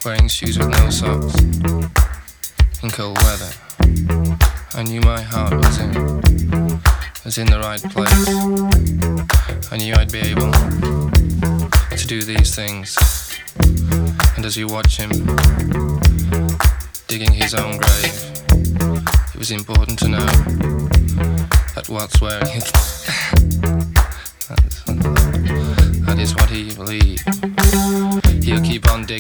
wearing shoes with no socks, in cold weather. I knew my heart was in the right place. I knew I'd be able to do these things. And as you watch him digging his own grave, it was important to know that what's wearing it that is what he believed. He'll keep on digging